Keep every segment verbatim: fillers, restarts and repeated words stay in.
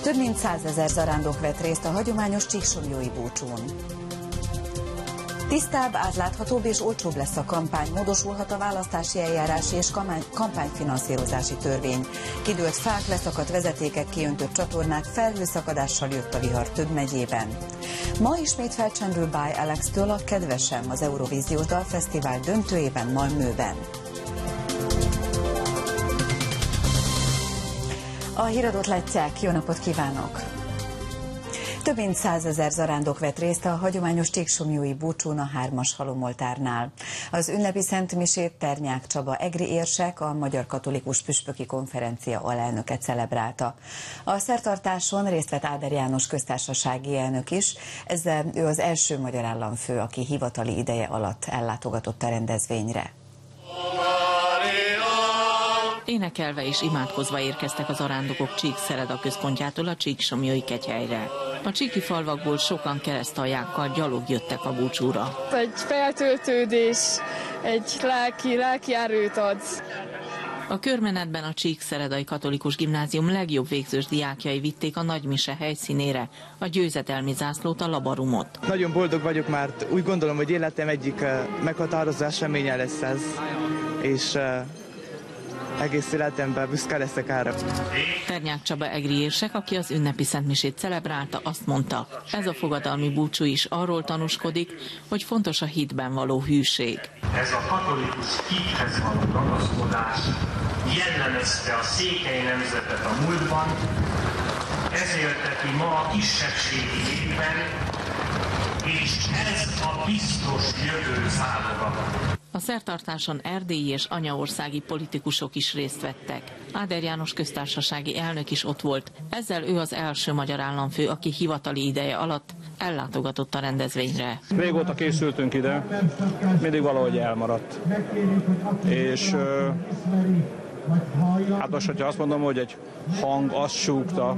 Több mint százezer zarándok vett részt a hagyományos csíksomlyói búcsún. Tisztább, átláthatóbb és olcsóbb lesz a kampány, módosulhat a választási eljárási és kampányfinanszírozási törvény. Kidőlt fák, leszakadt vezetékek, kiöntött csatornák, felhőszakadással jött a vihar több megyében. Ma ismét felcsendül By Alex-től a Kedvesem, az Eurovíziós Dalfesztivál döntőjében Malmöben. A híradót látják, jó napot kívánok! Több mint százezer zarándok vett részt a hagyományos csíksomlyói búcsún a hármas halomoltárnál. Az ünnepi szentmisét Ternyák Csaba egri érsek, a Magyar Katolikus Püspöki Konferencia alelnöke celebrálta. A szertartáson részt vett Áder János köztársasági elnök is, ezzel ő az első magyar államfő, aki hivatali ideje alatt ellátogatott a rendezvényre. Énekelve és imádkozva érkeztek az zarándokok Csíkszereda központjától a csíksomlyói kegyhelyre. A csíki falvakból sokan keresztaljákkal gyalog jöttek a búcsúra. Egy feltöltődés, egy lelki, lelki erőt ad. A körmenetben a Csíkszeredai Katolikus Gimnázium legjobb végzős diákjai vitték a nagymise helyszínére a győzedelmi zászlót, a labarumot. Nagyon boldog vagyok, mert úgy gondolom, hogy életem egyik meghatározó eseménye lesz ez, és egész életemben büszke leszek erre. Ternyák Csaba egri érsek, aki az ünnepi szentmisét celebrálta, azt mondta, ez a fogadalmi búcsú is arról tanúskodik, hogy fontos a hitben való hűség. Ez a katolikus hithez való ragaszkodás jellemezte a székely nemzetet a múltban, ezért teti ma a kisebbségi népben, és ez a biztos jövő záloga. A szertartáson erdélyi és anyaországi politikusok is részt vettek. Áder János köztársasági elnök is ott volt. Ezzel ő az első magyar államfő, aki hivatali ideje alatt ellátogatott a rendezvényre. Régóta készültünk ide, mindig valahogy elmaradt. És hát most, hogyha azt mondom, hogy egy hang azt súgta,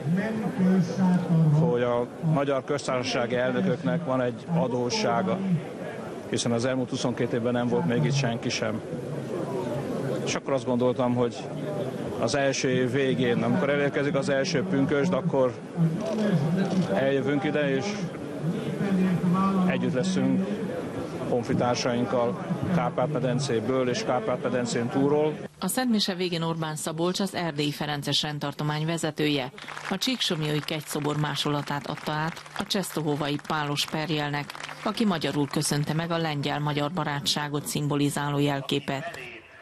hogy a magyar köztársasági elnököknek van egy adóssága, hiszen az elmúlt huszonkét évben nem volt még itt senki sem. És akkor azt gondoltam, hogy az első év végén, amikor elérkezik az első pünkösd, akkor eljövünk ide, és együtt leszünk honfitársainkkal Kárpát-medencéből és Kárpát-medencén túlról. A szentmise végén Orbán Szabolcs, az erdélyi ferences rendtartomány vezetője, a csíksomlyói kegyszobor másolatát adta át a csesztohovai Pálos Perjelnek, aki magyarul köszönte meg a lengyel-magyar barátságot szimbolizáló jelképet.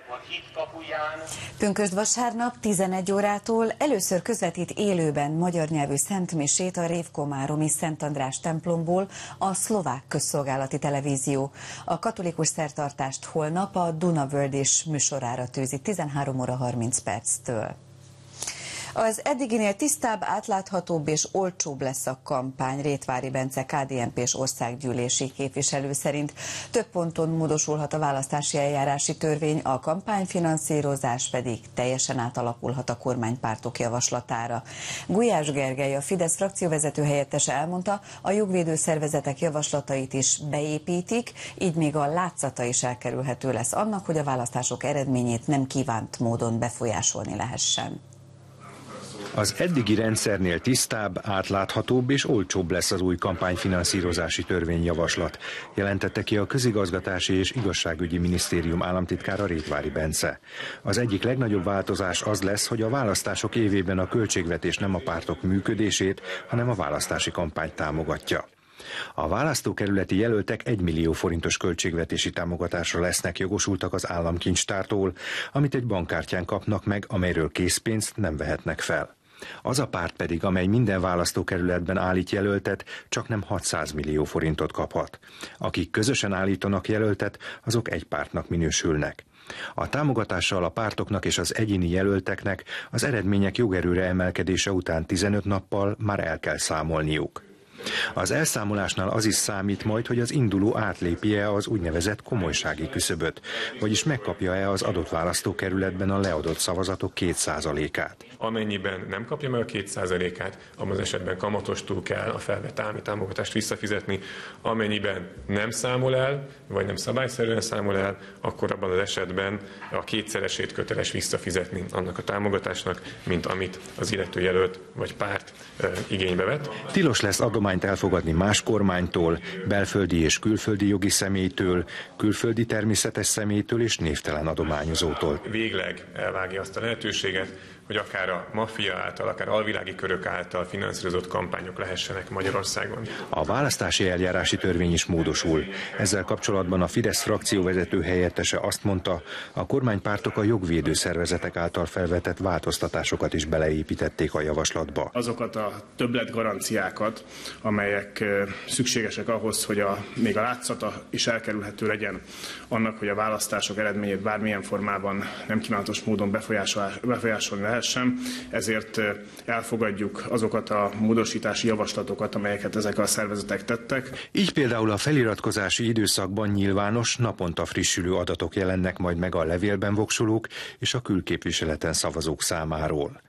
Pünkösd vasárnap tizenegy órától először közvetít élőben magyar nyelvű szentmisét a révkomáromi Szent András templomból a Szlovák Közszolgálati Televízió. A katolikus szertartást holnap a Duna World is műsorára tűzi tizenhárom óra harminc perctől. Az eddiginél tisztább, átláthatóbb és olcsóbb lesz a kampány, Rétvári Bence ká dé en pés országgyűlési képviselő szerint. Több ponton módosulhat a választási eljárási törvény, a kampányfinanszírozás pedig teljesen átalakulhat a kormánypártok javaslatára. Gulyás Gergely, a Fidesz frakcióvezető helyettese elmondta, a jogvédő szervezetek javaslatait is beépítik, így még a látszata is elkerülhető lesz annak, hogy a választások eredményét nem kívánt módon befolyásolni lehessen. Az eddigi rendszernél tisztább, átláthatóbb és olcsóbb lesz az új kampányfinanszírozási törvényjavaslat, jelentette ki a Közigazgatási és Igazságügyi Minisztérium államtitkára Rétvári Bence. Az egyik legnagyobb változás az lesz, hogy a választások évében a költségvetés nem a pártok működését, hanem a választási kampányt támogatja. A választókerületi jelöltek egy millió forintos költségvetési támogatásra lesznek jogosultak az államkincstártól, amit egy bankkártyán kapnak meg, amelyről készpénzt nem vehetnek fel. Az a párt pedig, amely minden választókerületben állít jelöltet, csak nem hatszáz millió forintot kaphat. Akik közösen állítanak jelöltet, azok egy pártnak minősülnek. A támogatással a pártoknak és az egyéni jelölteknek az eredmények jogerőre emelkedése után tizenöt nappal már el kell számolniuk. Az elszámolásnál az is számít majd, hogy az induló átlépi-e az úgynevezett komolysági küszöböt, vagyis megkapja-e az adott választókerületben a leadott szavazatok két százalékát. Amennyiben nem kapja meg a két százalékát, abban az esetben kamatostul kell a felvett állami támogatást visszafizetni. Amennyiben nem számol el, vagy nem szabályszerűen számol el, akkor abban az esetben a kétszeresét köteles visszafizetni annak a támogatásnak, mint amit az illető jelölt vagy párt e, igénybe vett. Tilos lesz adományt elfogadni más kormánytól, belföldi és külföldi jogi személytől, külföldi természetes személytől és névtelen adományozótól. Végleg elvágja azt a lehetőséget, hogy akár a maffia által, akár alvilági körök által finanszírozott kampányok lehessenek Magyarországon. A választási eljárási törvény is módosul. Ezzel kapcsolatban a Fidesz frakcióvezető helyettese azt mondta, a kormánypártok a jogvédő szervezetek által felvetett változtatásokat is beleépítették a javaslatba. Azokat a többletgaranciákat, amelyek szükségesek ahhoz, hogy a, még a látszata is elkerülhető legyen annak, hogy a választások eredményét bármilyen formában nem kívánatos módon befolyásolni lehet, sem, ezért elfogadjuk azokat a módosítási javaslatokat, amelyeket ezek a szervezetek tettek. Így például a feliratkozási időszakban nyilvános, naponta frissülő adatok jelennek majd meg a levélben voksolók és a külképviseleten szavazók számáról.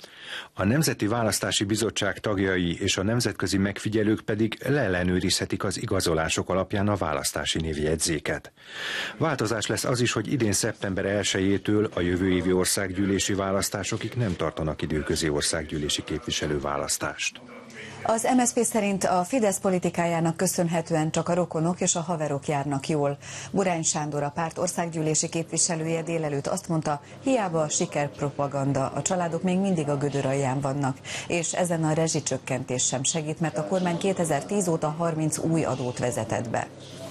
A Nemzeti Választási Bizottság tagjai és a nemzetközi megfigyelők pedig leellenőrizhetik az igazolások alapján a választási névjegyzéket. Változás lesz az is, hogy idén szeptember elsejétől a jövő évi országgyűlési választásokig nem tartanak időközi országgyűlési képviselőválasztást. Az em es zé pé szerint a Fidesz politikájának köszönhetően csak a rokonok és a haverok járnak jól. Burány Sándor, a párt országgyűlési képviselője délelőtt azt mondta, hiába a sikerpropaganda, a családok még mindig a gödör alján vannak, és ezen a rezsicsökkentés sem segít, mert a kormány kétezer-tíz óta harminc új adót vezetett be.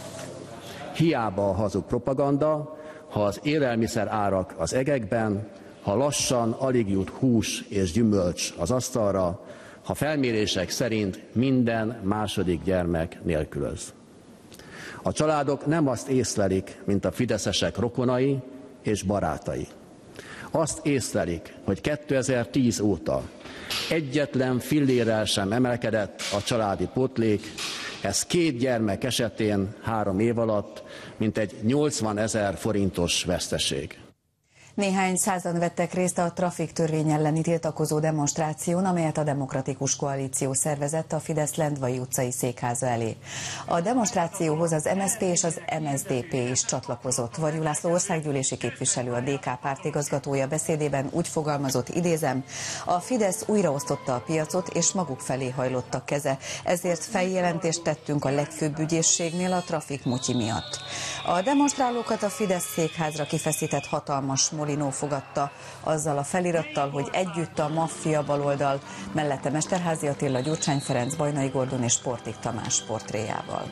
Hiába a hazug propaganda, ha az élelmiszer árak az egekben, ha lassan alig jut hús és gyümölcs az asztalra, ha felmérések szerint minden második gyermek nélkülöz. A családok nem azt észlelik, mint a fideszesek rokonai és barátai. Azt észlelik, hogy kétezer-tíz óta egyetlen fillérrel sem emelkedett a családi pótlék, ez két gyermek esetén három év alatt mintegy nyolcvanezer forintos veszteség. Néhány százan vettek részt a trafik törvény elleni tiltakozó demonstráción, amelyet a Demokratikus Koalíció szervezett a Fidesz Lendvai utcai székháza elé. A demonstrációhoz az em es zé pé és az em es zé dé pé is csatlakozott. Varjú László országgyűlési képviselő, a dé ká pártigazgatója beszédében úgy fogalmazott, idézem, a Fidesz újraosztotta a piacot és maguk felé hajlott a keze, ezért feljelentést tettünk a legfőbb ügyészségnél a trafik mutyi miatt. A demonstrálókat a Fidesz székházra kifeszített hatalmas Molinó fogadta, azzal a felirattal, hogy együtt a maffia baloldal, mellette Mesterházy Attila, Gyurcsány Ferenc, Bajnai Gordon és Sportik Tamás portréjával.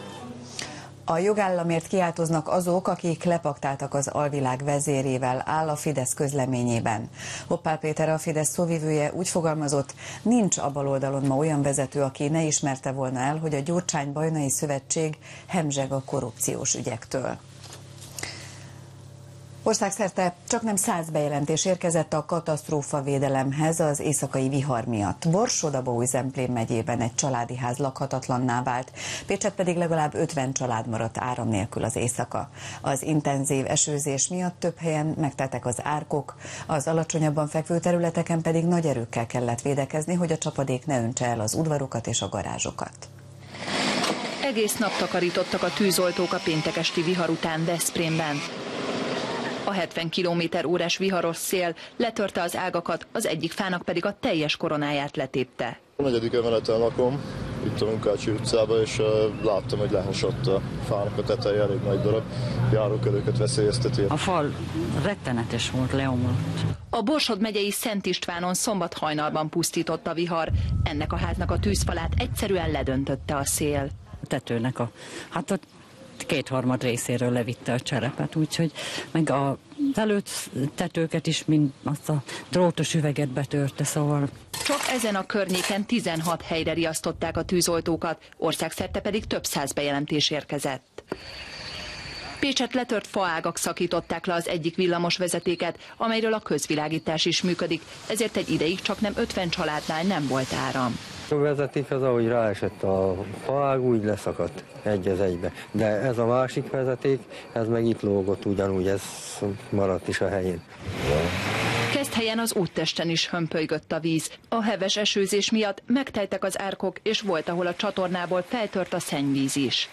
A jogállamért kiáltoznak azok, akik lepaktáltak az alvilág vezérével, áll a Fidesz közleményében. Hoppál Péter, a Fidesz szóvivője úgy fogalmazott, nincs a baloldalon ma olyan vezető, aki ne ismerte volna el, hogy a Gyurcsány-Bajnai Szövetség hemzseg a korrupciós ügyektől. Országszerte csaknem száz bejelentés érkezett a katasztrófavédelemhez az éjszakai vihar miatt. Borsod-Abaúj-Zemplén megyében egy családi ház lakhatatlanná vált, Pécset pedig legalább ötven család maradt áram nélkül az éjszaka. Az intenzív esőzés miatt több helyen megteltek az árkok, az alacsonyabban fekvő területeken pedig nagy erőkkel kellett védekezni, hogy a csapadék ne öntse el az udvarokat és a garázsokat. Egész nap takarítottak a tűzoltók a péntek esti vihar után Veszprémben. A hetven kilométer órás viharos szél letörte az ágakat, az egyik fának pedig a teljes koronáját letépte. A negyedik emeleten lakom, itt a Munkácsi utcában, és uh, láttam, hogy lehasott a fának a teteje, elég nagy darab, járókelőket veszélyezteti. A fal rettenetes volt, leomlott. A Borsod megyei Szent Istvánon szombat hajnalban pusztított a vihar. Ennek a háznak a tűzfalát egyszerűen ledöntötte a szél. A tetőnek a... Hát a kétharmad részéről levitte a cserepet, úgyhogy meg az előtt tetőket is, mind azt a drótos üveget betörte, szóval... Csak ezen a környéken tizenhat helyre riasztották a tűzoltókat, országszerte pedig több száz bejelentés érkezett. Pécset letört faágak szakították le az egyik villamosvezetéket, amelyről a közvilágítás is működik, ezért egy ideig csak nem ötven családnál nem volt áram. vezeték az, ahogy ráesett a faág, úgy leszakadt egy az egybe. De ez a másik vezeték, ez meg itt lógott ugyanúgy, ez maradt is a helyén. Keszthelyen az úttesten is hömpölygött a víz. A heves esőzés miatt megteltek az árkok, és volt, ahol a csatornából feltört a szennyvíz is.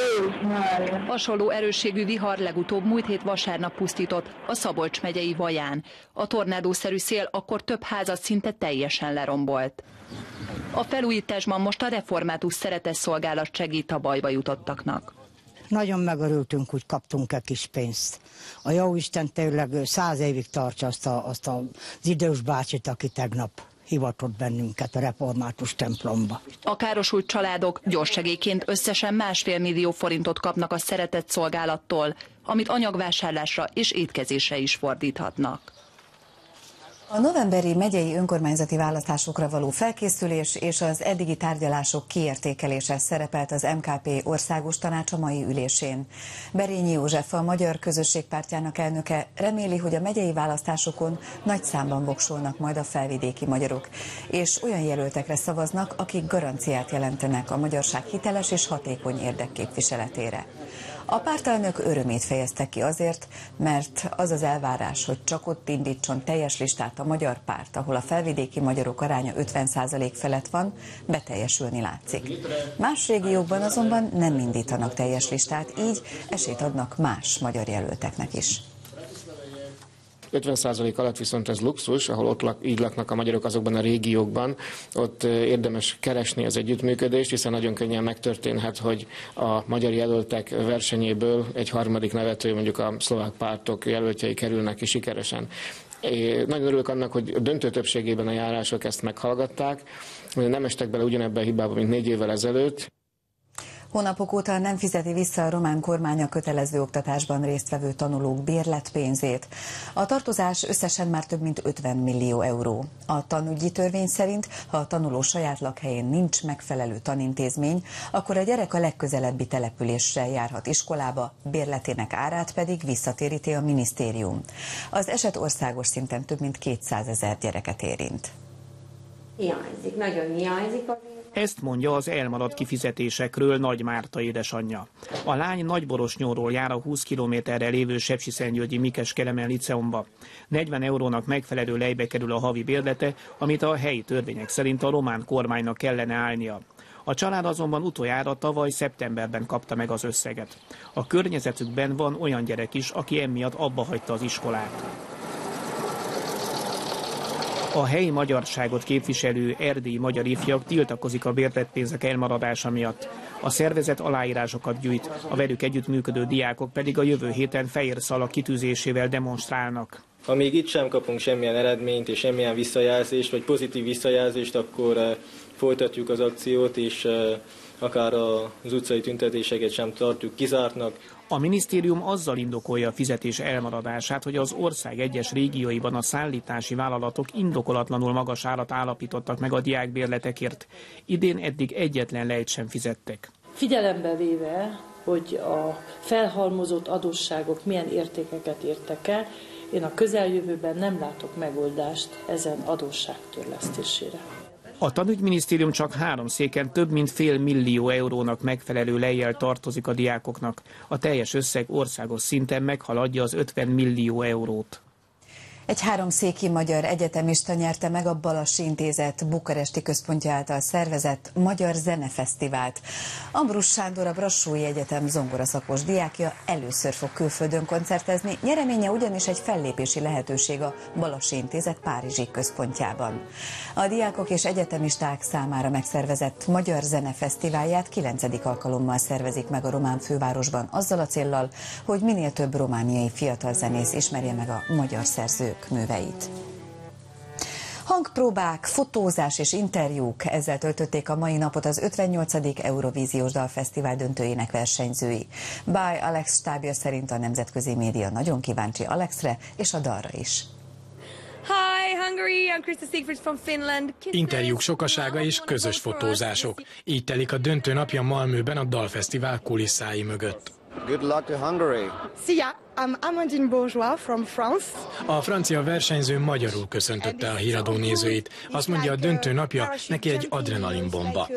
Hasonló erősségű vihar legutóbb múlt hét vasárnap pusztított a Szabolcs megyei Vaján. A tornádószerű szél akkor több házat szinte teljesen lerombolt. A felújításban most a református szeretetszolgálat segít a bajba jutottaknak. Nagyon megörültünk, hogy kaptunk egy kis pénzt. A Jóisten tényleg száz évig tartsa azt, a, azt az idős bácsit, aki tegnap hivatott bennünket a református templomba. A károsult családok gyorssegélyként összesen másfél millió forintot kapnak a szeretetszolgálattól, amit anyagvásárlásra és étkezésre is fordíthatnak. A novemberi megyei önkormányzati választásokra való felkészülés és az eddigi tárgyalások kiértékelése szerepelt az em ká pé országos tanácsa mai ülésén. Berényi József, a Magyar Közösség Pártjának elnöke reméli, hogy a megyei választásokon nagy számban voksolnak majd a felvidéki magyarok, és olyan jelöltekre szavaznak, akik garanciát jelentenek a magyarság hiteles és hatékony érdekképviseletére. A pártelnök örömét fejezte ki azért, mert az az elvárás, hogy csak ott indítson teljes listát a magyar párt, ahol a felvidéki magyarok aránya ötven százalék felett van, beteljesülni látszik. Más régiókban azonban nem indítanak teljes listát, így esélyt adnak más magyar jelölteknek is. ötven százalék alatt viszont ez luxus, ahol ott lak, így laknak a magyarok azokban a régiókban, ott érdemes keresni az együttműködést, hiszen nagyon könnyen megtörténhet, hogy a magyar jelöltek versenyéből egy harmadik nevető, mondjuk a szlovák pártok jelöltjei kerülnek ki sikeresen. Én nagyon örülök annak, hogy a döntő többségében a járások ezt meghallgatták, nem estek bele ugyanebben a hibába, mint négy évvel ezelőtt. Hónapok óta nem fizeti vissza a román kormány a kötelező oktatásban résztvevő tanulók bérletpénzét. A tartozás összesen már több mint ötven millió euró. A tanügyi törvény szerint, ha a tanuló saját lakhelyén nincs megfelelő tanintézmény, akkor a gyerek a legközelebbi településsel járhat iskolába, bérletének árát pedig visszatéríti a minisztérium. Az eset országos szinten több mint kétszázezer gyereket érint. Hiányzik, nagyon hiányzik a Ezt mondja az elmaradt kifizetésekről Nagy Márta édesanyja. A lány Nagyborosnyóról jár a húsz kilométerre lévő Sepsiszentgyörgyi Mikes Kelemen liceumba. negyven eurónak megfelelő lejbe kerül a havi bérlete, amit a helyi törvények szerint a román kormánynak kellene állnia. A család azonban utoljára tavaly szeptemberben kapta meg az összeget. A környezetükben van olyan gyerek is, aki emiatt abba hagyta az iskolát. A helyi magyarságot képviselő erdélyi magyar ifjak tiltakozik a bérletpénzek elmaradása miatt. A szervezet aláírásokat gyűjt, a velük együttműködő diákok pedig a jövő héten fehér szalag kitűzésével demonstrálnak. Ha még itt sem kapunk semmilyen eredményt és semmilyen visszajelzést, vagy pozitív visszajelzést, akkor folytatjuk az akciót, és akár az utcai tüntetéseket sem tartjuk kizártnak. A minisztérium azzal indokolja a fizetés elmaradását, hogy az ország egyes régióiban a szállítási vállalatok indokolatlanul magas árat állapítottak meg a diákbérletekért. Idén eddig egyetlen lejt sem fizettek. Figyelembe véve, hogy a felhalmozott adósságok milyen értékeket értek el, én a közeljövőben nem látok megoldást ezen adósság törlesztésére. A tanügyminisztérium csak három széken több mint fél millió eurónak megfelelő lejjel tartozik a diákoknak. A teljes összeg országos szinten meghaladja az ötven millió eurót. Egy háromszéki magyar egyetemista nyerte meg a Balassi Intézet bukaresti központja által szervezett Magyar Zenefesztivált. Ambrus Sándor, a Brassói Egyetem zongoraszakos diákja először fog külföldön koncertezni, nyereménye ugyanis egy fellépési lehetőség a Balassi Intézet párizsi központjában. A diákok és egyetemisták számára megszervezett Magyar Zenefesztiválját kilencedik alkalommal szervezik meg a román fővárosban azzal a céllal, hogy minél több romániai fiatal zenész ismerje meg a magyar szerzők műveit. Hangpróbák, fotózás és interjúk, ezzel töltötték a mai napot az ötvennyolcadik Eurovíziós Dalfesztivál döntőjének versenyzői. By Alex stábja szerint a nemzetközi média nagyon kíváncsi Alexre és a dalra is. Hi Hungary, I'm Krista Siegfried from Finland. Interjúk sokasága és közös fotózások. Így telik a döntő napja Malmöben a Dalfesztivál kulisszái mögött. Good luck to Hungary. Szia! I'm Amandine Bourgeois from France. A francia versenyző magyarul köszöntötte a híradó nézőit. Azt mondja, a döntő napja neki egy adrenalinbomba.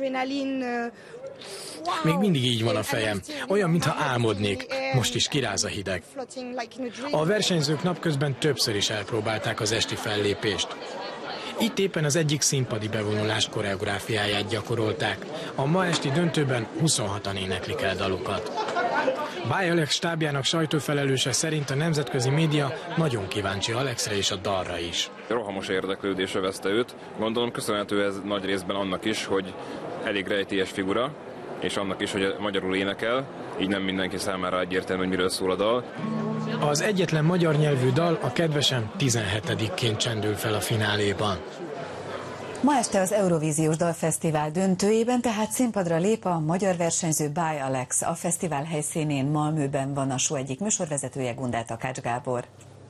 Még mindig így van a fejem. Olyan, mintha álmodnék. Most is kiráz a hideg. A versenyzők napközben többször is elpróbálták az esti fellépést. Itt éppen az egyik színpadi bevonulás koreográfiáját gyakorolták. A ma esti döntőben huszonhatan éneklik el dalokat. By Alex stábjának sajtófelelőse szerint a nemzetközi média nagyon kíváncsi Alexre és a dalra is. Rohamos érdeklődés övezte őt. Gondolom köszönhető ez nagy részben annak is, hogy elég rejtélyes figura, és annak is, hogy magyarul énekel, így nem mindenki számára egyértelmű, hogy miről szól a dal. Az egyetlen magyar nyelvű dal, a Kedvesem tizenhetedikként csendül fel a fináléban. Ma este az Eurovíziós Dalfesztivál döntőjében tehát színpadra lép a magyar versenyző By Alex. A fesztivál helyszínén Malmöben van a show egyik műsorvezetője, Gundel Takács Gábor.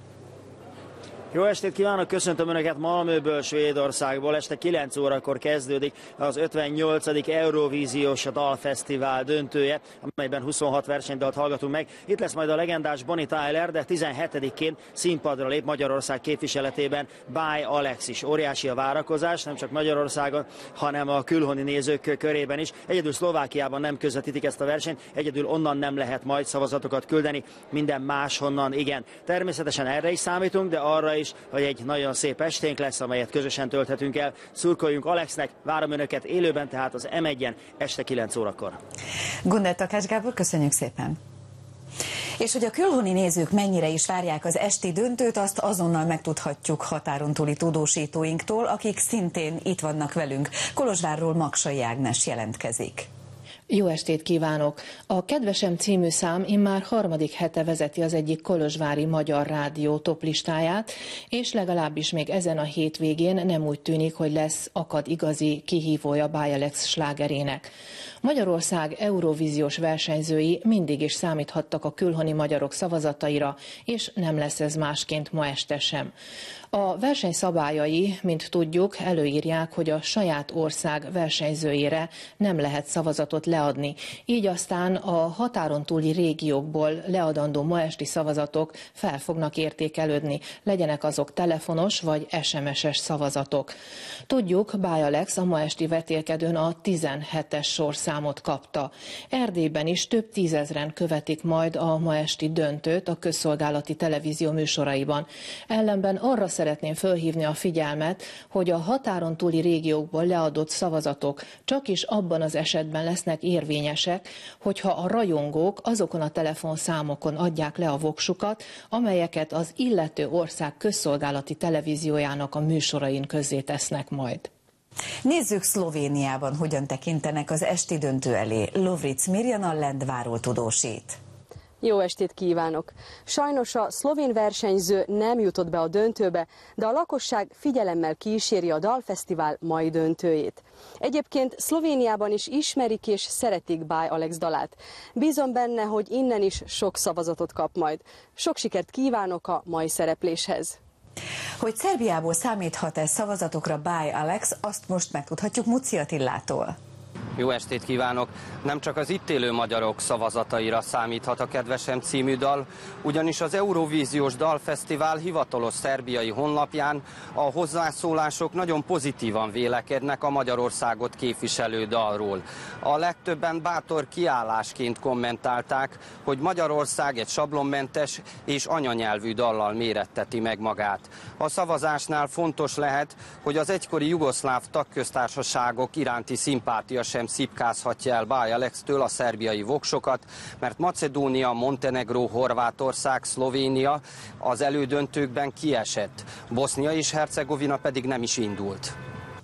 Jó estét kívánok, köszöntöm Önöket Malmöből, Svédországból. Este kilenc órakor kezdődik az ötvennyolcadik Eurovíziós Dalfesztivál döntője, amelyben huszonhat versenydalt hallgatunk meg. Itt lesz majd a legendás Bonnie Tyler, de tizenhetedikén színpadra lép Magyarország képviseletében By Alex is. Óriási a várakozás, nem csak Magyarországon, hanem a külhoni nézők körében is. Egyedül Szlovákiában nem közvetítik ezt a versenyt, egyedül onnan nem lehet majd szavazatokat küldeni, minden máshonnan igen. Természetesen erre is számítunk, de arra is, hogy egy nagyon szép esténk lesz, amelyet közösen tölthetünk el. Szurkoljunk Alexnek, várom Önöket élőben, tehát az em egyen este kilenc órakor. Gundel Takács Gábor, köszönjük szépen! És hogy a külhoni nézők mennyire is várják az esti döntőt, azt azonnal megtudhatjuk határon túli tudósítóinktól, akik szintén itt vannak velünk. Kolozsvárról Maksai Ágnes jelentkezik. Jó estét kívánok! A Kedvesem című szám immár harmadik hete vezeti az egyik kolozsvári magyar rádió toplistáját, és legalábbis még ezen a hétvégén nem úgy tűnik, hogy lesz akad igazi kihívója By Alex slágerének. Magyarország eurovíziós versenyzői mindig is számíthattak a külhoni magyarok szavazataira, és nem lesz ez másként ma este sem. A verseny szabályai, mint tudjuk, előírják, hogy a saját ország versenyzőjére nem lehet szavazatot leadni. Így aztán a határon túli régiókból leadandó ma esti szavazatok fel fognak értékelődni, legyenek azok telefonos vagy es em es-es szavazatok. Tudjuk, By Alex a ma esti vetélkedőn a tizenhetes sorszámot kapta. Erdélyben is több tízezren követik majd a ma esti döntőt a közszolgálati televízió műsoraiban. Ellenben arra szeretném fölhívni a figyelmet, hogy a határon túli régiókból leadott szavazatok csak is abban az esetben lesznek érvényesek, hogyha a rajongók azokon a telefonszámokon adják le a voksukat, amelyeket az illető ország közszolgálati televíziójának a műsorain közzétesznek majd. Nézzük Szlovéniában, hogyan tekintenek az esti döntő elé. Lovric Mirjana Lendváról tudósít. Jó estét kívánok! Sajnos a szlovén versenyző nem jutott be a döntőbe, de a lakosság figyelemmel kíséri a dalfesztivál mai döntőjét. Egyébként Szlovéniában is ismerik és szeretik By Alex dalát. Bízom benne, hogy innen is sok szavazatot kap majd. Sok sikert kívánok a mai szerepléshez! Hogy Szerbiából számíthat-e szavazatokra By Alex, azt most megtudhatjuk Muci Attilától. Jó estét kívánok! Nem csak az itt élő magyarok szavazataira számíthat a Kedvesem című dal, ugyanis az Eurovíziós Dalfesztivál hivatalos szerbiai honlapján a hozzászólások nagyon pozitívan vélekednek a Magyarországot képviselő dalról. A legtöbben bátor kiállásként kommentálták, hogy Magyarország egy sablonmentes és anyanyelvű dallal méretteti meg magát. A szavazásnál fontos lehet, hogy az egykori jugoszláv tagköztársaságok iránti szimpátia sem szipkázhatja el By Alex-től a szerbiai voksokat, mert Macedónia, Montenegró, Horvátország, Szlovénia az elődöntőkben kiesett. Bosznia és Hercegovina pedig nem is indult.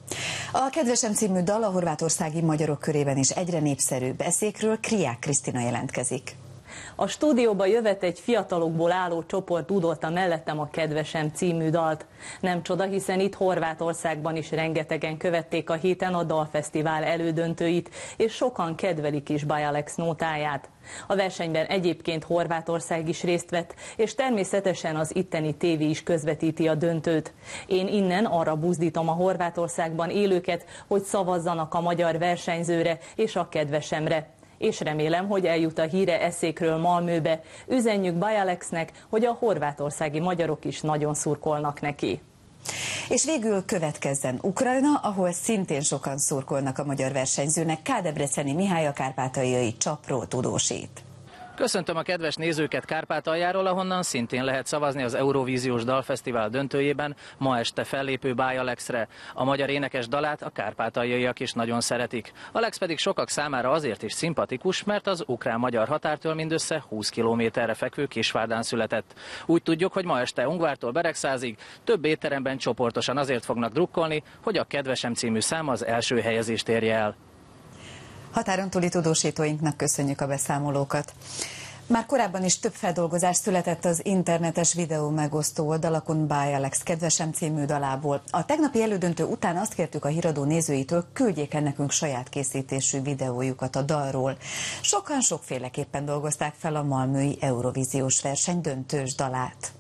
A Kedvesem című dal a horvátországi magyarok körében is egyre népszerűbb. Eszékről Kriák Krisztina jelentkezik. A stúdióba jövet egy fiatalokból álló csoport dúdolta mellettem a Kedvesem című dalt. Nem csoda, hiszen itt Horvátországban is rengetegen követték a héten a dalfesztivál elődöntőit, és sokan kedvelik is By Alex nótáját. A versenyben egyébként Horvátország is részt vett, és természetesen az itteni tévé is közvetíti a döntőt. Én innen arra buzdítom a Horvátországban élőket, hogy szavazzanak a magyar versenyzőre és a Kedvesemre. és remélem, hogy eljut a híre Eszékről Malmöbe. Üzenjük Bajalexnek, hogy a horvátországi magyarok is nagyon szurkolnak neki. És végül következzen Ukrajna, ahol szintén sokan szurkolnak a magyar versenyzőnek. K. Debreceni Mihály a kárpátaljai csapról tudósít. Köszöntöm a kedves nézőket Kárpátaljáról, ahonnan szintén lehet szavazni az Eurovíziós Dalfesztivál döntőjében ma este fellépő Bajalexre. A magyar énekes dalát a kárpátaljaiak is nagyon szeretik. Alex pedig sokak számára azért is szimpatikus, mert az ukrán-magyar határtól mindössze húsz kilométerre fekvő Kisvárdán született. Úgy tudjuk, hogy ma este Ungvártól Beregszázig több étteremben csoportosan azért fognak drukkolni, hogy a Kedvesem című szám az első helyezést érje el. Határon túli tudósítóinknak köszönjük a beszámolókat. Már korábban is több feldolgozás született az internetes videó megosztó oldalakon Bajalex Kedvesem című dalából. A tegnapi elődöntő után azt kértük a híradó nézőitől, küldjék el nekünk saját készítésű videójukat a dalról. Sokan sokféleképpen dolgozták fel a malmöi Eurovíziós verseny döntős dalát.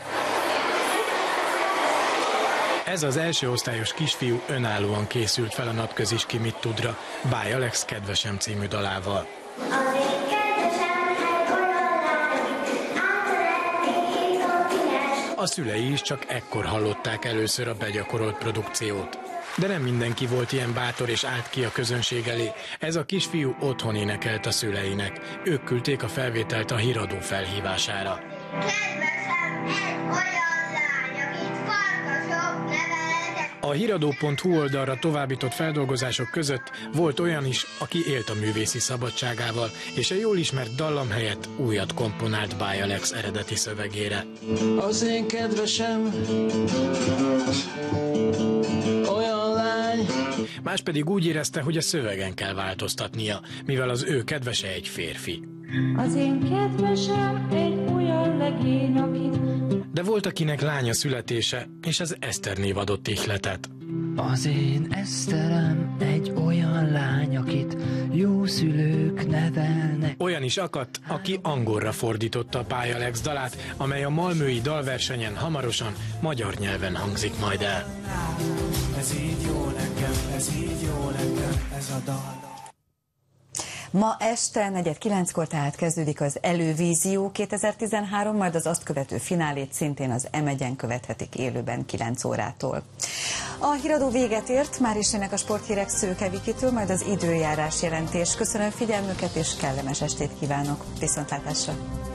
Ez az első osztályos kisfiú önállóan készült fel a Napközis Ki mit tudra Bajalex Kedvesem című dalával. A szülei is csak ekkor hallották először a begyakorolt produkciót. De nem mindenki volt ilyen bátor és állt ki a közönség elé. Ez a kisfiú otthon énekelt a szüleinek. Ők küldték a felvételt a híradó felhívására. A híradó pont hu oldalra továbbított feldolgozások között volt olyan is, aki élt a művészi szabadságával, és a jól ismert dallam helyett újat komponált Bajalex eredeti szövegére. Az én kedvesem olyan lány. Más pedig úgy érezte, hogy a szövegen kell változtatnia, mivel az ő kedvese egy férfi. Az én kedvesem egy olyan legény, akit... De volt, akinek lánya születése, és az Eszter név adott ihletet. Az én Eszterem egy olyan lány, akit jó szülők nevelnek. Olyan is akadt, aki angolra fordította a Bajalex dalát, amely a malmöi dalversenyen hamarosan magyar nyelven hangzik majd el. Ez így jó nekem, ez így jó nekem, ez a dal. Ma este negyed kilenckor tehát kezdődik az Elővízió kétezer-tizenhárom, majd az azt követő finálét szintén az em egyen követhetik élőben kilenc órától. A híradó véget ért, már is jönnek a sporthírek Szőke Vikitől, majd az időjárás jelentés. Köszönöm figyelmüket és kellemes estét kívánok. Viszontlátásra!